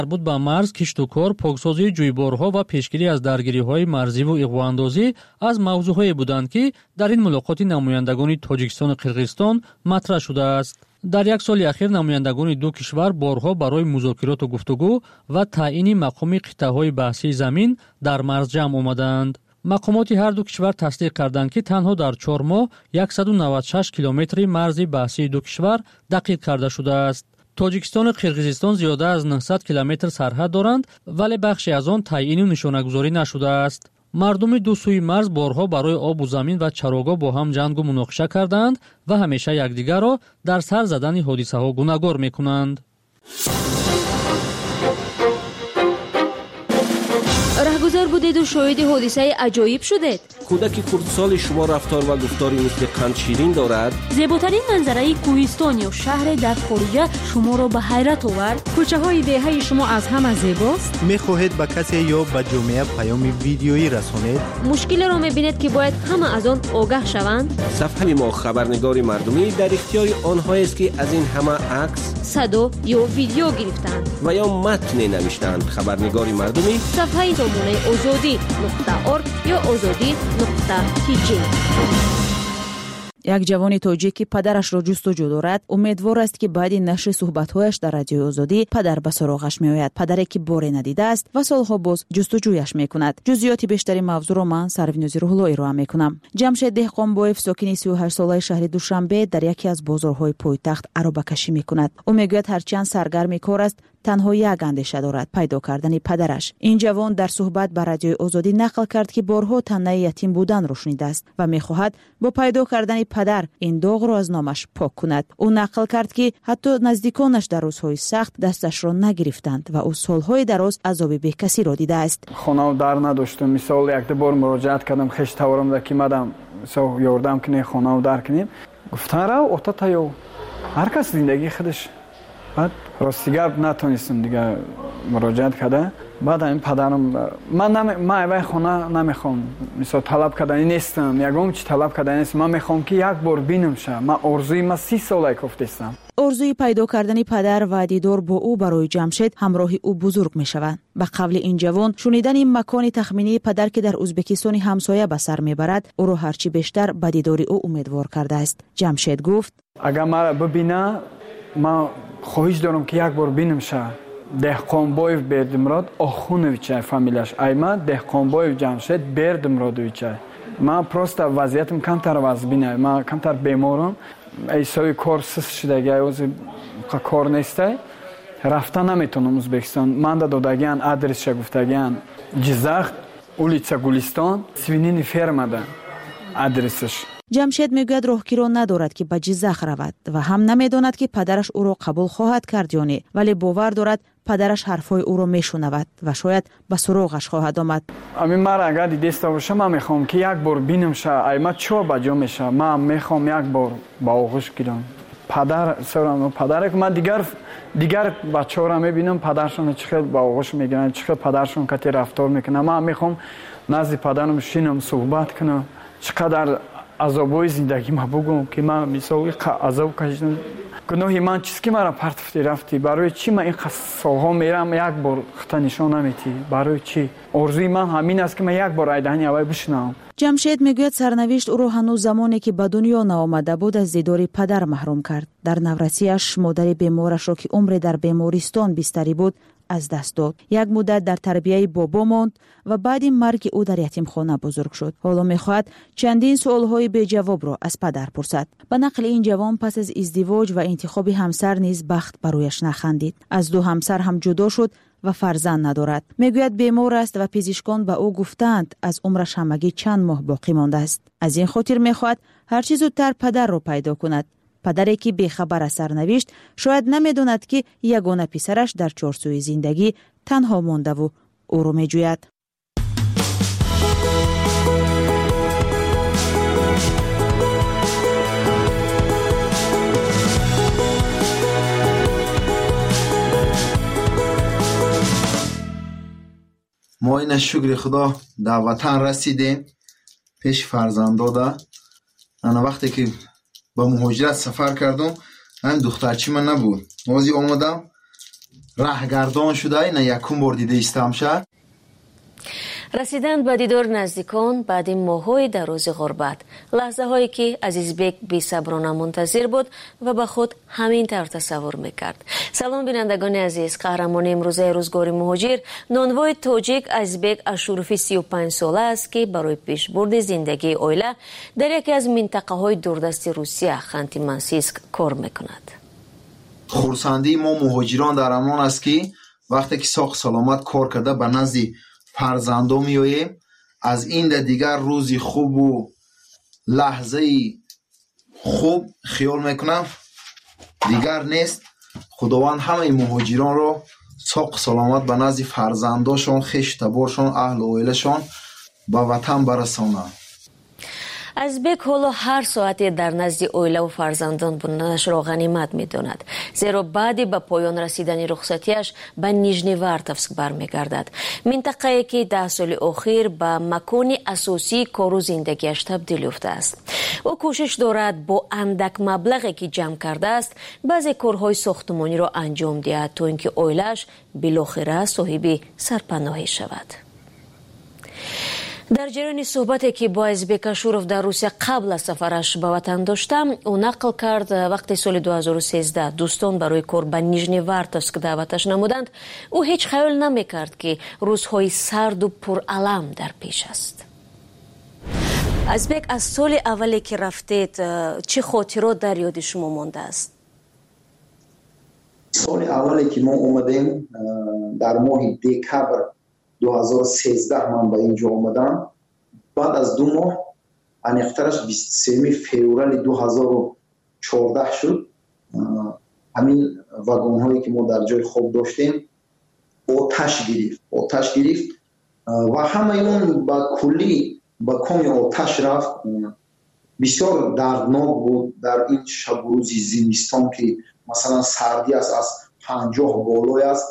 مربوط به مرز، کشت و کار، پاکسازی جویبارها و پیشگیری از درگیری‌های مرزی و اغوااندازی از موضوعهایی بودند که در این ملاقات نمایندگان تاجیکستان و قرقیزستان مطرح شده است. در یک سال اخیر نمایندگان دو کشور بارها برای مذاکرات و گفتگو و تعیین مقام قطعه‌های بحثی زمین در مرز جمع آمدند. مقامات هر دو کشور تصدیق کردند که تنها در 4 ماه 196 کیلومتر مرز بحثی دو کشور دقیق کرده شده است. تاجیکستان و قرقیزستان زیاده از 900 کیلومتر سرحد دارند، ولی بخشی از آن تعیین و نشانه‌گذاری نشده است. مردم دو سوی مرز بارها برای آب و زمین و چراگاه با هم جنگ و مناقشه کردند و همیشه یکدیگر را در سر زدن حادثه‌ها گناهکار می‌کنند. رهگذر بودید و شاهد حادثه عجایب شدید. کودک خردسال شما رفتار و گفتاری مثل قند شیرین دارد. زیباترین منظره کوهستان یا شهر در خارج شما را به حیرت آورد. کوچه های دهه شما از همه زیباست. میخواهید به کسی یا به جامعه پیام ویدیویی رسانید. مشکل را میبینید که باید همه از آن آگاه شوند. صفحه ما خبرنگار مردمی در اختیار آنهایی است که از این همه عکس، صدا یا ویدیو گرفتند و یا متن نوشتند. خبرنگار مردمی صفحه نمونه azadi.org یا azadi.tj. یک جوان تاجیکی پدرش را جستجو دارد. امیدوار است که بعد نشر صحبت‌هایش در رادیو آزادی پدر به سراغش می‌آید. پدری که باری ندیده است و سالها باز جستجویش می‌کند. جزئیات بیشتری موضوع را من سروینوزی روح‌اللهی ارائه می‌کنم. جمشید دهقانبایف ساکن 38 ساله شهر دوشنبه در یکی از بازارهای پایتخت عربه کشی می‌کند. او میگوید هرچند سرگرم کار است، تنها یک اندیشه دارد: پیدا کردن پدرش. این جوان در صحبت با رادیو آزادی نقل کرد که بارها طعنه یتیم بودن را شنیده است و می‌خواهد با پیدا کردن پدر این داغ را از نامش پاک کند. او نقل کرد که حتی نزدیکانش در روزهای سخت دستش را نگرفتند و او سالهای دراز عذاب بیکسی را دیده است. خانه در نداشتم. مثال یک بار مراجعت کردم، خشت تورم که مدام سو یاردم کنه خانه در کنیم. گفتن را اوتا تایو هر کس زندگی خودش. بعد راستیگر نتونستم دیگه مراجعت کرده. بعد این پدرم من اوای خانه نمیخوام، مثلا طلب کردنی نیستم، یگام چی طلب کردنی نیست. من میخوام که یک بار بینم شه. من آرزوی من 30 ساله گفتم. آرزوی پیدا کردن پدر و دیدار با او برای جمشید همراه او بزرگ میشوند. به قول این جوان، شنیدن این مکان تخمینی پدر که در ازبکستان همسایه به سر میبرد او را هرچی بیشتر به دیدار او امیدوار کرده است. جمشید گفت: اگر من ببینه، من خواهش دارم که یک بار بینم شه. دهقانبایف بردمراد آخونویچ فامیلیش. ایما دهقانبایف جمشید بردمرادویچ. من پروست وضعیتم کمتر وضع بینه. من کمتر بیمارم. ایسای کار سست شده، از کار نیسته. رفتن نمیتونم ازبکستان. من دادگیان آدرس گفتگیان جزاخ اولیچا گلستان سوینین فرما ده آدرسش. جمشید میگوید راهگیرا ندارد که به جزاخ رود و هم نمیداند که پدرش او را قبول خواهد کرد یا نه، ولی باور دارد پدرش حرفای او را میشنود و شاید به سراغش خواهد آمد. امین مرا اگر دیسته باشه، من میخوام که یک بار بینم شه. ایما چو بجا میشه. من میخوام یک بار با آغوش گیرم پدر سرم. پدر که من دیگر بچه‌ها را میبینم پدرشون چقدر با آغوش میگیرن، چقدر پدرشون کتی رفتار میکنه. من میخوام نزد پدرم شینم صحبت کنم، چقدر عذابای زندگی ما بگم که من مثلا عذاب کشیدم. گناهی من چیزی که مرا پرتفتی رفتی، برای چی من این سالها میرم یک بار خطا نشان نمیتی؟ برای چی؟ آرزوی من همین است که من یک بار ایدهنی اوای بشنوم. جمشید میگوید سرنوشت او را هنوز زمانی که به دنیا نآمده بود از دیدار پدر محروم کرد. در نورسیش مادر بیمارش را که عمر در بیمارستان بستری بود از دست داد. یک مدت در تربیه بابا ماند و بعد مرگ او در یتیمخانه بزرگ شد. حالا میخواهد چندین سوالهای بی جواب را از پدر پرسد. به نقل این جوان پس از ازدواج و انتخاب همسر نیز بخت برایش نخندید. از دو همسر هم جدا شد و فرزند ندارد. میگوید بیمار است و پزشکان به او گفتند از عمرش همگی چند ماه باقی مانده است. از این خاطر میخواهد هر چه زودتر پدر را پیدا کند. پدری که بیخبر از سرنوشت شاید نمیداند که یگانه پسرش در چارچوب زندگی تنها مانده و او را میجوید. ما این شکر خدا در وطن رسیدیم پیش فرزنداده. انا وقتی که با مهاجرت سفر کردم هم دخترچی من نبود. موزی آمدم راهگردان شده اینا یکم بار دیده استم شد. رسیدن به دیدار نزدیکان بعد این ماه‌های دراز غربت، لحظه هایی که عزیزبک بی‌صبرانه منتظر بود و به خود همین طور تصور میکرد. سلام بینندگان عزیز، قهرمان امروزه روزگار مهاجر نانوای تاجیک عزیزبک اشوروفی 35 ساله است که برای پیشبرد زندگی عائله در یکی از منطقه های دوردست روسیه خانتی منسیسک کار میکند. خورسندی ما مهاجران در امان است که وقتی که ساخت سلامت کار کرده به نزد فرزندو میاییم. از این دیگر روزی خوب و لحظه خوب خیال میکنم دیگر نیست. خداوند همه مهاجران رو ساق سلامت به نزد فرزنداشون، خیش تبارشون، اهل و عائله‌شون به وطن برسانند. ازبک حالا هر ساعتی در نزد عائله و فرزندان بودنش را غنیمت می‌داند، زیرا بعد به پایان رسیدن رخصتیش به نیژنیوارتوفسک برمیگردد، منطقه‌ای که 10 سال اخیر به مکان اساسی کار و زندگیش تبدیل یافته است. او کوشش دارد با اندک مبلغی که جمع کرده است بعضی کارهای ساختمانی را انجام دهد تا اینکه عائله‌اش بالاخره صاحب سرپناهی شود. در جریان صحبتی که با ازبک اشورов در روسیه قبل از سفرش به وطن داشتم، او نقل کرد وقتی سال 2013 دوستان برای کار به نیژنیوارتوفسک دعوتش نمودند، او هیچ خیال نمیکرد که روزهای سرد و پرالم در پیش است. ازبک، از سال اولی که رفتید چه خاطرات در یاد شما مانده است؟ سال اولی که ما اومدیم در ماه دکبر 2013 من به اینجا آمدم. بعد از 2 ماه انیخترش 23 فوریه 2014 شد. همین واگن هایی که ما در جای خواب داشتیم آتش گرفت و همه اون با کلی با کمی آتش رفت. بسیار دردناک بود در این شب و روز زمستان که مثلا سردی است، از 50 بالای است.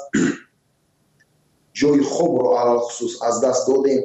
جای خوب رو علال خصوص از دست دادیم.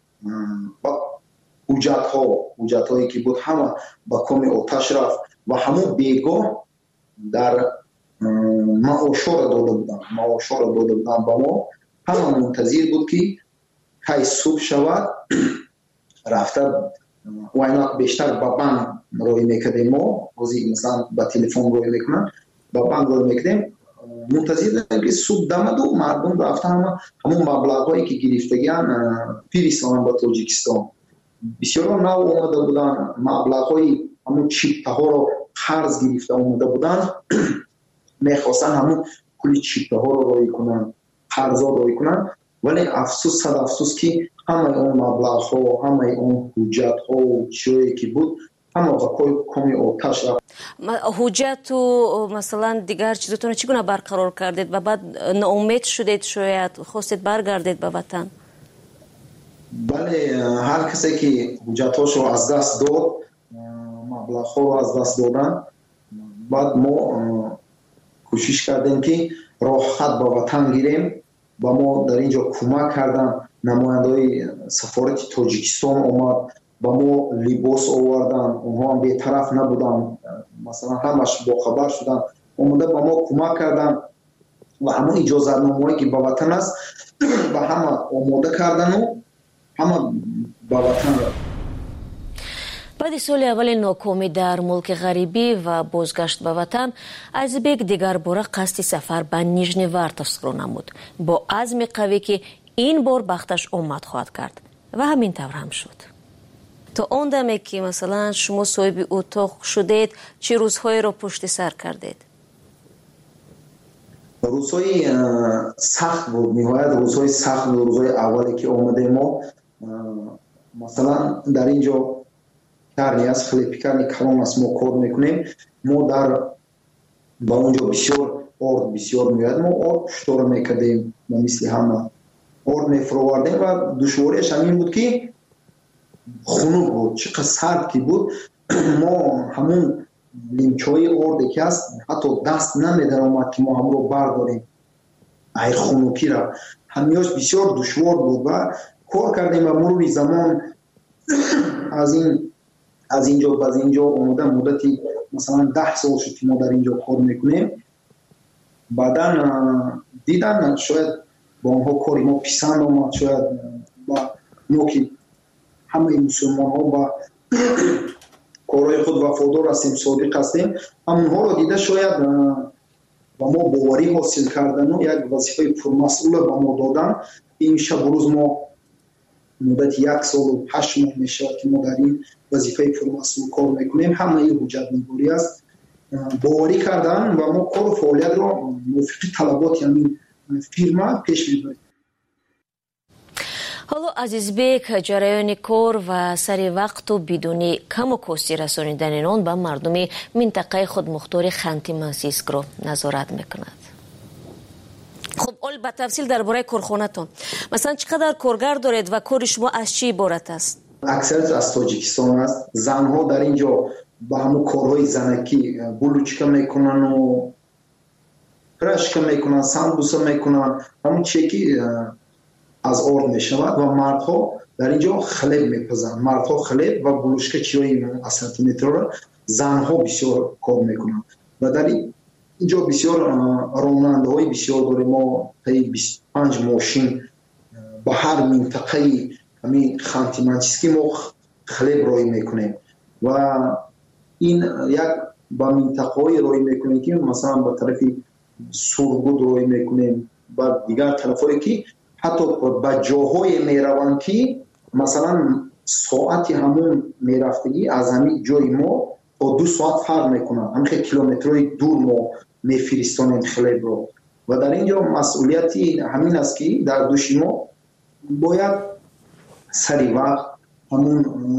حجت هایی که بود همه با کمی آتش رفت و همون بیگاه در معاشا را داده بودن با ما. همه منتظر بود که کی صبح شود رفته و اینا بیشتر با بانک روی میکردیم. ما روزی مثلا با تلفن روی میکنن، با بانک روی میکردیم. منتظر که صبح دمد و مردم رفته همون مبلغ هایی که گرفتگیان پیرستان با تاجیکستان. بسیار نو آمده بودن، مبلغ های همون چیپه ها رو قرض گرفته آمده بودن. میخواستن همون کلی چیپه ها رو روی کنن، قرض ها روی کنن. ولی افسوس صد افسوس که همه اون مبلغ ها، همه اون حجت ها و چیزی که بود همه با کمی آتش رفت. حجت و مثلا دیگر چیزتون چگونه برقرار کردید و بعد ناامید شدید، شاید خواستید برگردید به وطن؟ بله، هر کسی که حجتاشو از دست داد، مبلغ ها رو از دست دادن، بعد ما کوشش کردیم که راه خط به وطن گیریم. با ما در اینجا کمک کردن، نمایندهای سفارت تاجیکستان اومد با ما لباس آوردن، اونها هم بی‌طرف نبودن، مثلا همش با خبر شدن، اومده با ما کمک کردن و همون اجازت نامه‌ای که با وطن است با همه آماده کردن و همه با وطن رفتن. بعد سال اول ناکامی در ملک غریبی و بازگشت به وطن، ازبک دیگر باره قصد سفر به نیژنیوارتوفسک را نمود، با عزم قوی که این بار بختش آمد خواهد کرد و همین طور هم شد. تا اون دمی که مثلا شما صاحب اتاق شدید، چه روزهایی را پشت سر کردید؟ روزهای سخت بود، نهایت روزهای سخت بود. روزهای اولی که آمده ما مثلا در اینجا کاری از خیلی پیکرنی کلان است ما کار میکنیم. ما در با اونجا بسیار آرد بسیار میاد، ما آرد پشتار میکردیم، ما مثل همه آرد میفروردیم و دشواریش همین بود که خنک بود، چقدر سرد که بود. ما همون لیمچای آردی که هست حتی دست نمیدن آمد که ما همون رو برداریم، ای خنکی را همیاش بسیار دشوار بود و کار کردیم و مرور زمان از اینجا اومده مدتی مثلا 10 سال شد که ما در اینجا کار میکنیم. بعدن دیدن شاید با اونها کاری ما پسند آمد، شاید با ما که همه مسلمان ها با کارهای خود وفادار هستیم، صادق هستیم، همونها رو دیده شاید با ما باوری حاصل کردن و یک وظیفه پرمسئول با ما دادن. این شب روز ما مدت 1 سال و 8 ماه میشه که ما در این وظیفه پرمسئول کار میکنیم. همه این حجت نگاری است، باوری کردن و ما کار و فعالیت رو موافق طلبات یعنی فیرما پیش میبریم. حالا عزیزبек ҷараёни кор ва сари вақту бидуни каму кости расонидани нон ба мардуми минтақаи худмухтори Ханти Мансийскро назорат мекунад. хуб, ол ба тафсил дар бораи корхонатон масалан чӣ қадар коргар доред ва кори шумо аз чӣ иборат аст? аксарияш аз Тоҷикистон аст. занҳо дар ин ҷо ба ҳамун корҳои занакӣ булучка мекунанд, прашка мекунанд, самбуса мекунанд, ҳамун чие ки аз орд мешавад ва мардҳо дар ин ҷо хлеб мепазанд. мардҳо хлеб ва булушка чиёи асатиметро занҳо бисёр кор мекунанд ва дар ин ҷо бисёр ронандаҳои бисёр дорем. мо таи 25 мошин ба ҳар минтақаи ҳамин Ханти Мансийский мо хлеб роҳӣ мекунем ва ин як ба минтақаҳои роҳӣ мекунем ки масалан ба тарафи Сургуд роҳӣ мекунем, ба дигар тарафҳое ки ҳатто ба ҷоҳое мераванд ки масалан соати ҳамун мерафтагӣ аз ҳамин ҷои мо то 2 соат фарқ мекунад. ҳамин километрои дур мо мефиристонем хлебро ва дар ин ҷо масъулияти ҳамин аст ки дар дӯши мо бояд сари вақт ҳамун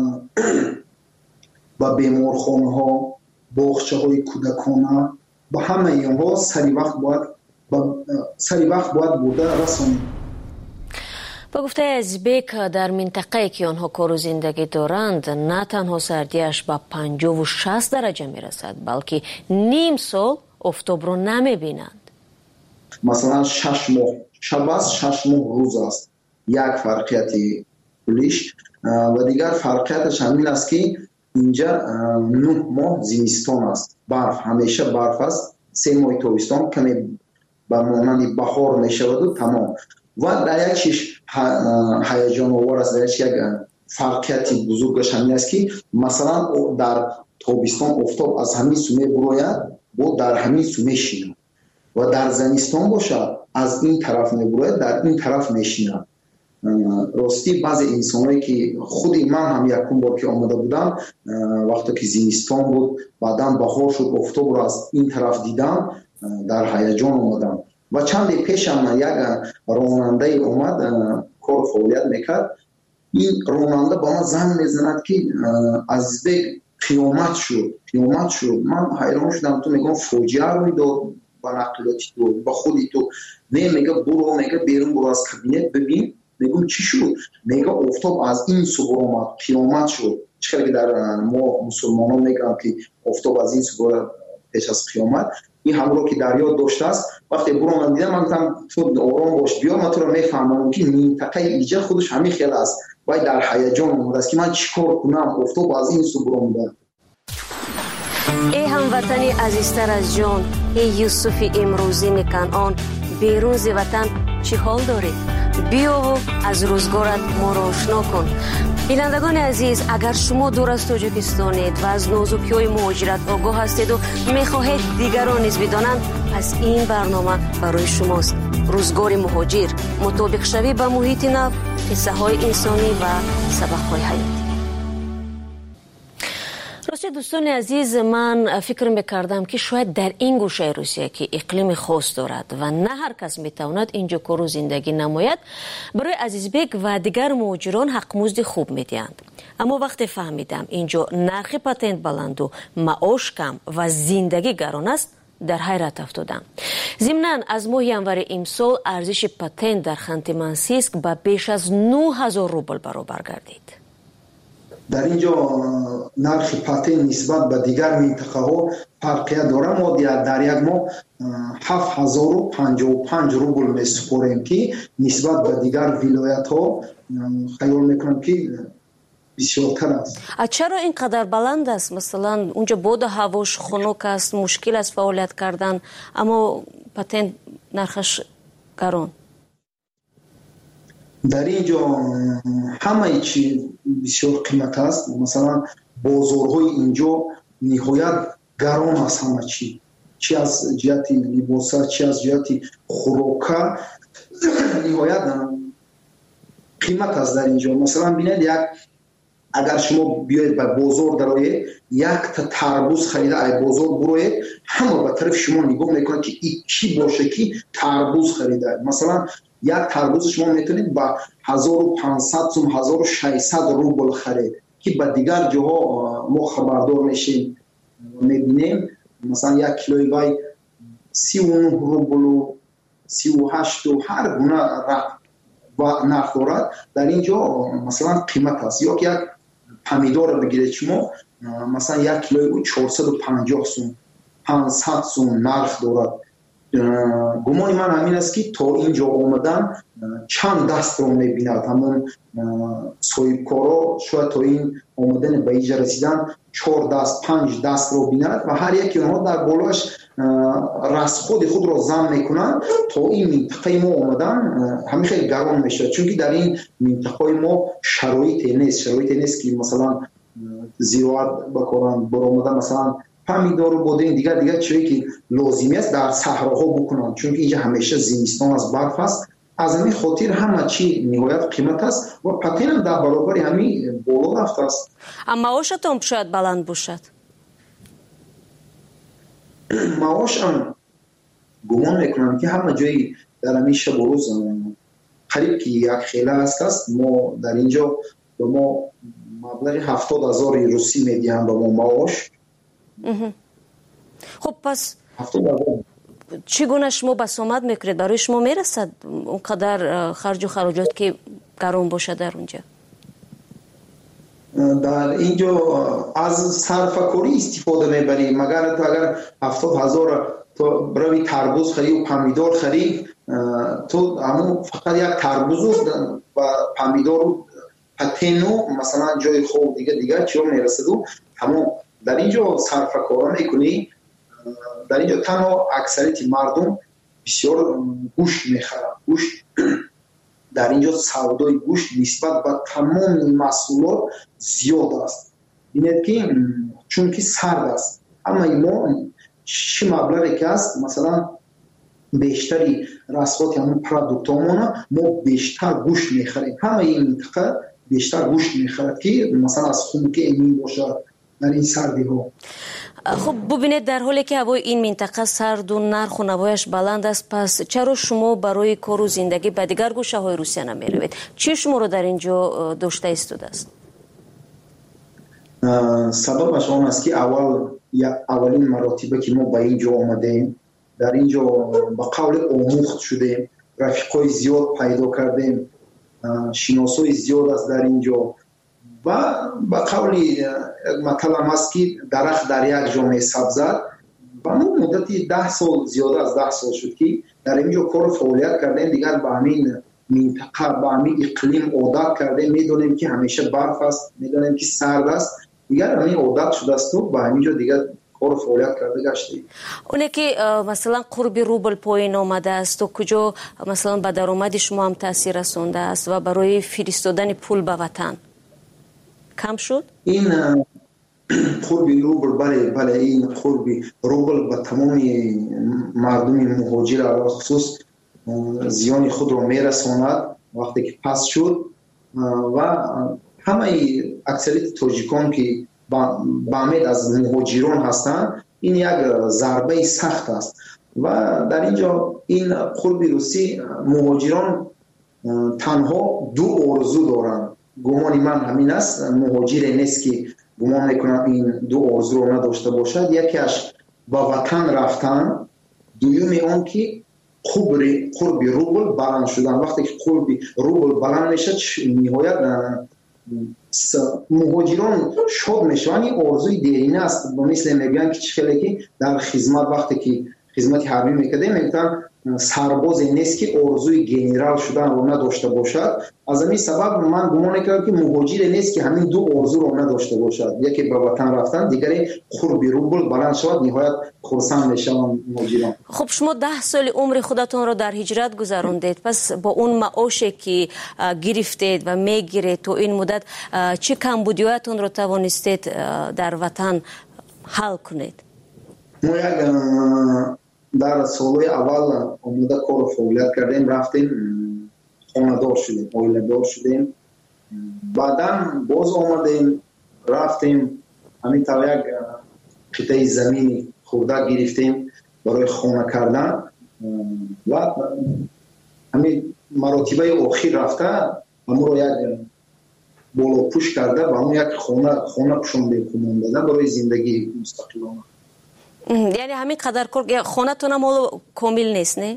ба беморхонаҳо, боғчаҳои кӯдакона ба ҳамаи онҳо сари вақт бояд бурда расонем. ба гуфтаи Азизбек дар минтақае ки онҳо кору зиндагӣ доранд на танҳо сардиаш ба 50-60 дараҷа мерасад, балки ним сол офтобро намебинанд. масалан 6 моҳ шаб аст, 6 моҳ рӯз аст. як фарқияти кулиш ва дигар фарқияташ ҳамин аст ки инҷа 9 моҳ зимистон аст, барф, ҳамеша барф аст. 3 моҳи тобистон каме ба монанди баҳор мешаваду тамом. ва дар як чиш ҳаяҷоновар аст, дар як фарқияти бузургаш ҳамин аст ки масалан дар тобистон офтоб аз ҳамин су мебурояд, бо дар ҳамин су мешинад ва дар зимистон бошад аз ин тараф мебурояд, дар ин тараф мешинад. рости баъзе инсонҳое ки худи ман ҳам якум бор ки омада будам, вақте ки зимистон буд баъдан баҳор шуд, офтобро аз ин тараф дидам, дар ҳаяҷон омадам. ва чанде пешам як ронандаи омад кор фаъолият мекард. ин ронанда ба ман занг мезанад ки Азизбек қиёмат шуд. ман ҳайрон шудам. ту мегӯям фоҷиа рӯй дод ба нақлиёти ту, ба худи ту. не мега буро, мега берун буро аз кабинет бибин. мегӯям чӣ шуд? мега офтоб аз ин су буромад, қиёмат шуд. чӣ қадar ки дар мо мусулмонон мегӯям ки офтоб аз ин су бурад пеш аз қиёмат. این همراه که در یاد داشته است. وقتی برو من دیدم من گفتم تو آرام باش، بیا من تو رو میفهمم که منطقه ایجاد خودش همین خیلی است. باید در هیجان اومده است که من چیکار کنم، افتاد از این سو برو میده. ای هموطنی عزیزتر از جان، ای یوسف امروزی کنعان، بیرون ز وطن چه حال داری؟ بیا و از روزگارت ما را آشنا کن. بینندگان عزیز، اگر شما دور از تاجیکستانید و از نازکی‌های مهاجرت آگاه هستید و می‌خواهید دیگران نیز بدانند، پس این برنامه برای شماست. روزگار مهاجر، مطابق شوی به محیط نو، قصه‌های انسانی و سبق‌های حیاتی. راستی دوستان عزیز، من فکر میکردم که شاید در این گوشه روسیه که اقلیم خاص دارد و نه هر کس میتواند اینجا کار و زندگی نماید، برای عزیزبek و دیگر مهاجران حقمزد خوب میدهند. اما وقتی فهمیدم اینجا نرخ پاتنت بلند و معاش کم و زندگی گران است، در حیرت افتادم. ضمناً از ماه январи امسال ارزش پاتنت در خانتی مانسیسک به بیش از 9000 روبل برابر گردید. در اینجا نرخ پاتنت نسبت به دیگر منطقه ها فرقیت داره. ما در یک ماه 7055 روبل میسپاریم که نسبت به دیگر ولایت ها خیال میکنم که بسیارتر است. چرا اینقدر بلند است؟ مثلا اونجا بود هواش خنک است، مشکل است فعالیت کردن، اما پاتنت نرخش گران. در اینجا همه چی بسیار قیمت است. مثلا بازارهای اینجا نهایت گران است. همه چی از جهت لباس، چی از جهت خوراک نهایت قیمت است در اینجا. مثلا ببینید اگر شما بیاید به بازار درآیید، یک تا تربوز خریده ای بازار بروید، همه به طرف شما نگاه میکنند که این کی باشه که تربوز خریده. مثلا یک تربوز شما میتونید با 1500 سوم 1600 روبل خرید که به دیگر جاها ما خبردار میشیم میبینیم مثلا یک کیلوی وای 39 روبل و 38 و هر گونه و نرخ دارد. در اینجا مثلا قیمت است. یا که یک پمیدور بگیرید شما مثلا یک کیلوی 450 سوم 500 سوم نرخ دارد. گمان من همین است که تا اینجا آمدن چند دست رو میبیند. همون صاحبکارا شاید تا این آمدن به اینجا رسیدن 4 دست 5 دست رو بیند و هر یکی اونها در بالاش رسخود خود را زم میکنند. تا این منطقه ما آمدن همین خیلی گران میشه، چون که در این منطقه ما شرایط نیست که مثلا زراعت بکنن برآمدن مثلا پمیدار و بادرنگ دیگر چیزی که لازمی است در صحراها بکنن، چون که اینجا همیشه زمستان از برف است. از همین خاطر همه چی نهایت قیمت است و پاتین هم در برابر همین بالا رفته است. اما معاشتون شاید بلند باشد. معاش هم گمان میکنم که همه جایی در همین شب و روز قریب که یک خیله است. ما در اینجا به ما مبلغ 70,000 روسی میدیم به ما معاش. خب پس 70,000 چگونه شما بسامد میکنید؟ برای شما میرسد اونقدر خرج و خراجات که گران باشه در اونجا؟ در اینجا از صرفه‌کاری استفاده میبریم. اگر 70,000 تو بروی تربوز خرید و پمیدار خرید، تو همون فقط یک تربوز و پمیدار و پتینو مثلا جای خوب دیگه چیو میرسد و همون در اینجا صرفه‌کاری میکنی. در اینجا تنها اکثریت مردم بسیار گوشت میخرن. گوشت در اینجا سودای گوشت نسبت به تمام محصولات زیاد است. ببینید که چون که سرد است، اما ما چه مبلغی که است مثلا بیشتری رسخات همون پروداکتامون ما بیشتر گوشت میخریم. همه این منطقه بیشتر گوشت میخرد که مثلا از خنک امین باشد در این سردی ها. خب ببینید در حالی که هوای این منطقه سرد و نرخ و نوایش بلند است، پس چرا شما برای کار و زندگی به دیگر گوشه های روسیه نمی روید؟ چی شما رو در اینجا داشته ایستاده است؟ سببش آن است که اولین مراتبه که ما به اینجا آمدیم، در اینجا با قول آموخت شدیم، رفیقای زیاد پیدا کردیم، شناسای زیاد است در اینجا و با قولی مطلب هست که درخت در یک جامعه سبزد و ما مدتی 10 سال زیاده از 10 سال شد که در اینجا کار فعالیت کردیم. دیگر به همین منطقه به همین اقلیم عادت کردیم. میدونیم که همیشه برف است، میدونیم که سرد است، دیگر همین عادت شده است و به همینجا دیگر کار فعالیت کرده گشتیم. اونه که مثلا قرب روبل پایین آمده است و کجا مثلا به درآمد شما هم تاثیر رسونده است و برای فرستادن پول به وطن کم شد؟ این قرب روبل بله این قرب روبل به تمام مردم مهاجر علاوه خصوص زیان خود را میرساند وقتی که پس شد و همه اکثریت تاجیکان که با امید از مهاجران هستند این یک ضربه سخت است و در اینجا این قرب روسی مهاجران تنها 2 آرزو دارند. گمان من همین است، مهاجر نیست که گمان میکنم این 2 آرزو رو نداشته باشد. یکیش با وطن رفتن، دومی اون که قرب روبل بلند شدن. وقتی که قرب روبل بلند میشه نهایت مهاجران شاد میشن. این آرزوی دیرینه است. با مثل میگن که چخیلی که در خدمت وقتی که خدمت حربی میکردیم میگن сарбозе нест ки орзуи генерал шуданро надошта бошад. Аз ҳамин сабаб ман гумон мекунам ки муҳоҷире нест ки ҳамин ду орзуро надошта бошад. яке ба ватан рафтан, дигаре қурби рубл баланд шавад, ниҳоят хурсанд мешаванд муҳоҷирон. خب شما 10 سال عمر خودتان را در هجرت گذراندید، پس با اون معاشی که گرفتید و میگیرید تو این مدت چه کمبودیاتون رو توانستید در وطن حل کنید؟ ما یک در سالهای اول آمده کار و فعالیت کردیم، رفتیم خانه‌دار شدیم، عائله‌دار شدیم. بعدا باز آمدیم رفتیم همینطور یک قطعه زمینی خورده گرفتیم برای خانه کردن و همین مراتبه آخر رفته همون رو یک بالا پوش کرده و همون یک خانه پوشاندیم خانواده برای زندگی مستقلانه. یعنی همین قدر خانه تون هم کامل نیست نه؟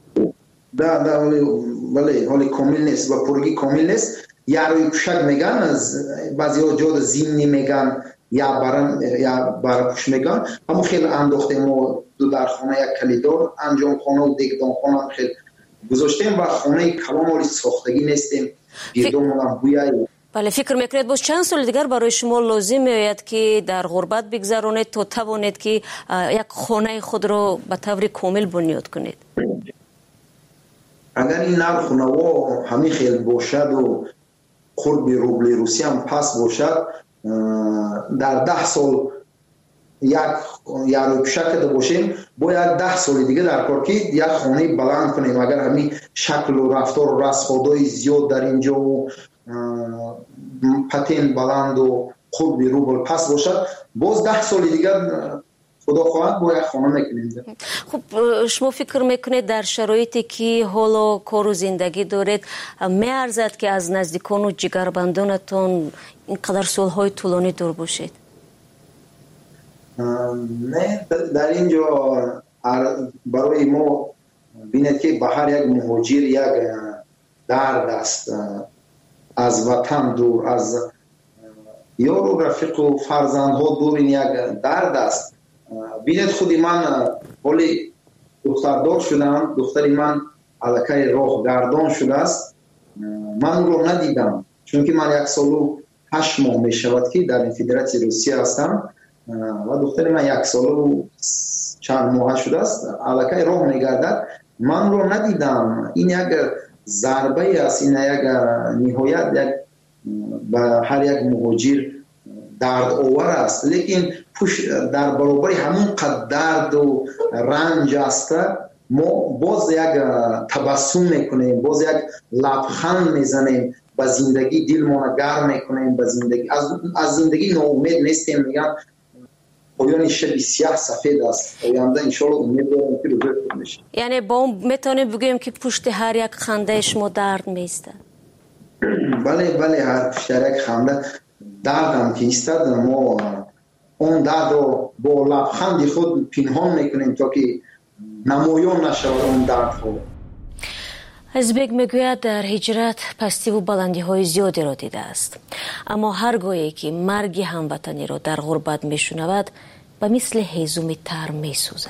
ولی حالی کامل نیست و پرگی کامل نیست. یا روی پوشک میگن، از بعضی ها جاد زمینی میگن یا برا پوش میگن. همون خیلی انداختیم و دو در خانه یک کلیدار انجام خانه و دیگدان خانه هم خیلی گذاشتیم و خانه کلام حالی ساختگی نیستیم. گردون هم بویایی. بله، فکر میکنید باز چند سال دیگر برای شما لازم میآید که در غربت بگذرانید تا توانید که یک خانه خود را به طور کامل بنیاد کنید؟ اگر این نرخ نوا همین خیلی باشد و قرب روبل روسی هم پس باشد، در 10 سال یک روی پوشک باشیم، باید 10 سال دیگه در کار که یک خانه بلند کنیم. اگر همین شکل و رفتار و رسخادهای زیاد در اینجا و پتین بلند و خود بی روبل پس باشد، باز 10 سال دیگر خدا خواهد باید خانه میکنید. خب شما فکر میکنید در شرایطی که حالا کار و زندگی دارید میارزد که از نزدیکان و جگربندانتون اینقدر سالهای طولانی دور باشید؟ نه، در اینجا برای ما بینید که به هر یک مهاجر یک درد است. از وطن دور، از یار و رفیق و فرزندها دور، این یک درد است. بینید خودی من حالی دختردار شدم، دختری من علاقه راه گردان شده است. من او رو ندیدم چون که من 1 سال و 8 ماه می شود که در فدراسیون روسیه هستم و دختری من 1 سال و چند ماه شده است علاقه راه می گردد. من رو ندیدم. این یک ضربه است، این یک نهایت یک به هر یک مهاجر درد آور است. لیکن در برابر همون قدر درد و رنج است، ما باز یک تبسم میکنیم، باز یک لبخند میزنیم، به زندگی دلمون گرم میکنیم، به زندگی از زندگی ناامید نیستیم. میگن پایان شب سیاه سفید است. آینده انشالله امید دارم که روزی خوب بشه. یعنی با اون میتونیم بگوییم که پشت هر یک خنده شما درد میسته؟ بله، هر پشت هر یک خنده درد هم که ایستد، ما اون درد رو با لبخند خود پنهان میکنیم تا که نمایان نشود اون درد خود. ازبک میگوید در هجرت پستی و بلندی های زیادی را دیده است، اما هرگاهی که مرگ هموطنی را در غربت میشنود به مثل هیزومی تر میسوزد.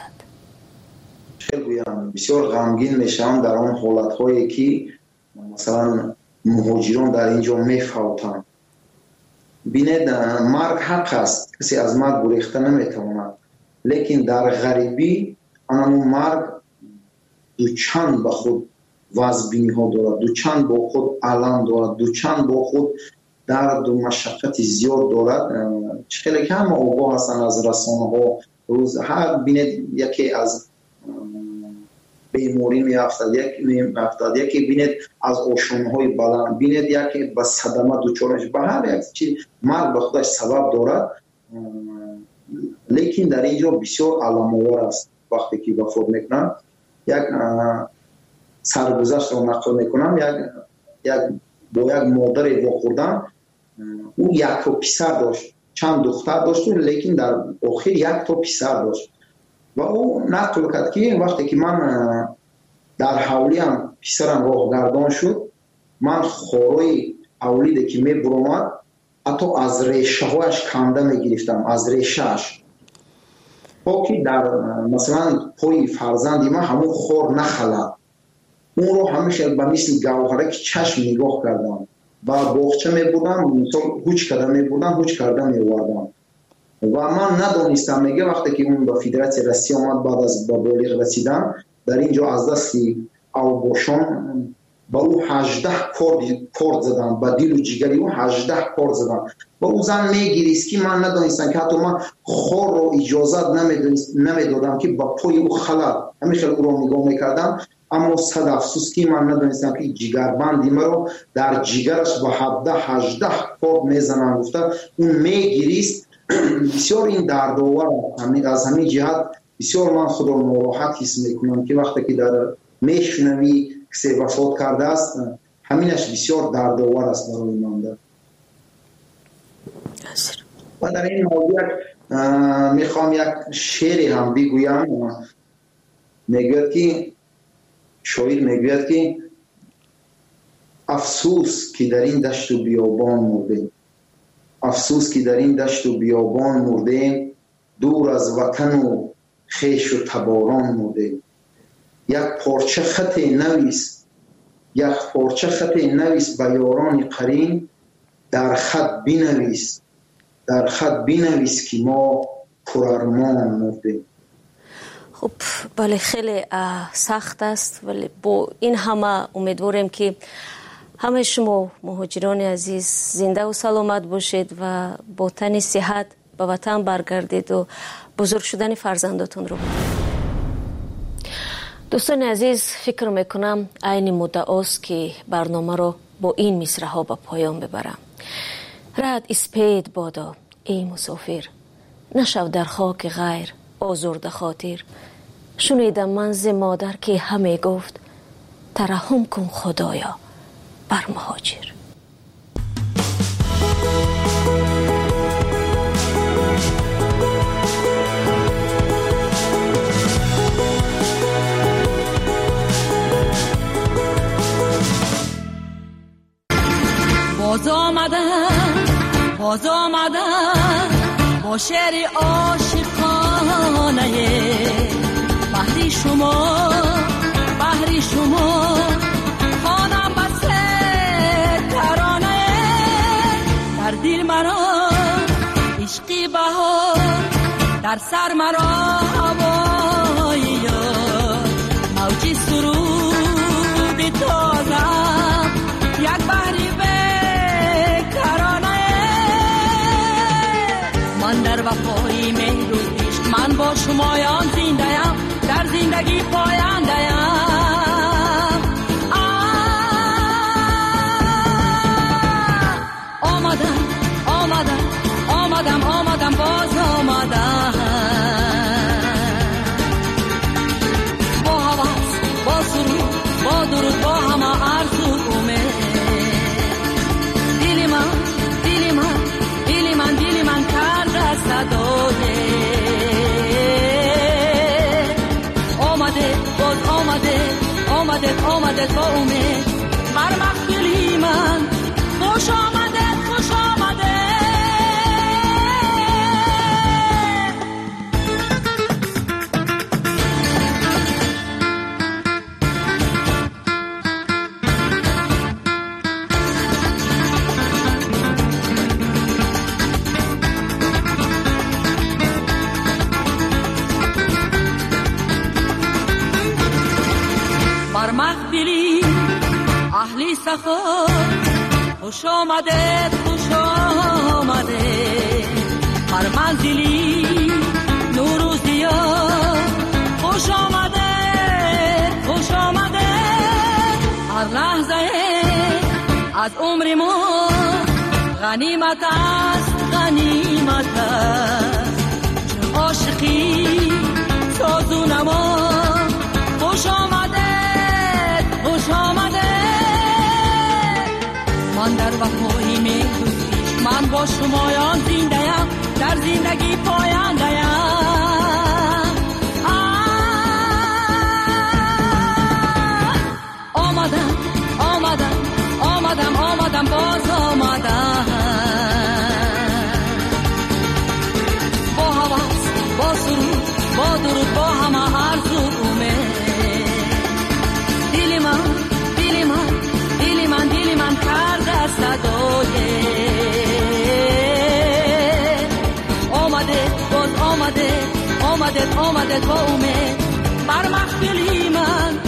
خیلی بسیار غمگین میشم در آن حالت هایی که مثلا مهاجران در اینجا میفوتند. بینید مرگ حق است، کسی از مرگ گریخته نمیتواند، لیکن در غریبی آن مرگ دوچند با خود وزبینی ها دارد، دوچند با خود علم دارد، دوچند با خود درد و مشقت زیاد دارد. خیلی کم آگاه هستند از رسانه ها. روز هر بینید یکی از بیماری میافتد، یکی بینید از آشانه های بلند، بینید یکی به صدمه دوچارش. به هر یک چیز مرگ به خودش سبب دارد، لیکن در اینجا بسیار علم‌آور است. وقتی که وفات میکنن یک سرگذشت رو نقل میکنم، با یک مادر واخوردن، او 1 تا پسر داشت، چند دختر داشت، لیکن در آخر 1 تا پسر داشت و او نقل کرد که وقتی که من در حولی هم پسرم راه گردان شد، من خورای حولی که می برامد حتی از ریشه هایش کنده می گرفتم، از ریشهش. تا که در مثلا پای فرزند ما همون خور نخلد. اون رو همیشه به مثل گوهره که چشم نگاه کردم و باغچه میبودم، مثلا هوچ کرده میوردم و من ندانستم. میگه وقتی که اون به فدراسیون روسیه آمد بعد از به بالغ رسیدن در اینجا از دستی اوباشان با او 18 کورد زدن، با دل و جگری او 18 کورد زدن و او زن میگیریست که من ندانستم که حتی من خور رو اجازت نمیدادم که با پای او خلد، همیشه او رو نگاه میکردم. اما صد افسوس که من ندانستم که جگربندی مرا در جگرش با 18 کورد میزنن. گفته اون میگیریست. بسیار این دردآور از همین جهت بسیار من خود را ناراحت حس میکنم که وقتی که در میشنوی کسی وفات کرده است، همینش بسیار دردآور است برای من. و در این موضوع میخوام یک شعری هم بگویم. میگوید که شاعر میگوید که افسوس که در این دشت و بیابان مردیم، افسوس که در این دشت و بیابان مردیم، دور از وطن و خیش و تباران مردیم. یک پارچه خط نویس به یاران قرین، در خط بنویس که ما پرارمان مردیم. خب بله، خیلی سخت است، ولی با این همه امیدواریم که همه شما مهاجران عزیز زنده و سلامت باشید و با تن صحت به وطن برگردید و بزرگ شدن فرزنداتون رو بدید. دوستان عزیز، فکر میکنم عین مدت است که برنامه رو با این مصرع ها به پایان ببرم. رد اسپید بادا ای مسافر، نشو در خاک غیر آزرده خاطر. شنیدم من ز مادر که همه گفت، ترحم کن خدایا بر مهاجر. باز آمدن با شعر عاشقانه، بحری شما خانم بسته ترانه. در دل مرا عشقی بهار، در سر مرا هوای یار، موجی سرود تازه یک بحری بیکرانه. من در وفای مهر و عشق من با شمایان زنده‌ام، در زندگی پاینده‌ام. آمدم باز آمدم، با هوس با سرود با درود با همه آرزو امید. دل من کرده صدای آمده با امید. بر محفلی من خوش آمده. اهلی سفر خوش آمده هر منزلی نور و ضیا. خوش آمده هر لحظه از عمر ما غنیمت است چه عاشقی سازو نما. خوش آمده من در وفای می‌دوزی، من با شمایان زنده‌ام، در زندگی پاینده‌ام. آمدم باز آمدم، با هوس با سرود آمده با امید بر محفلی من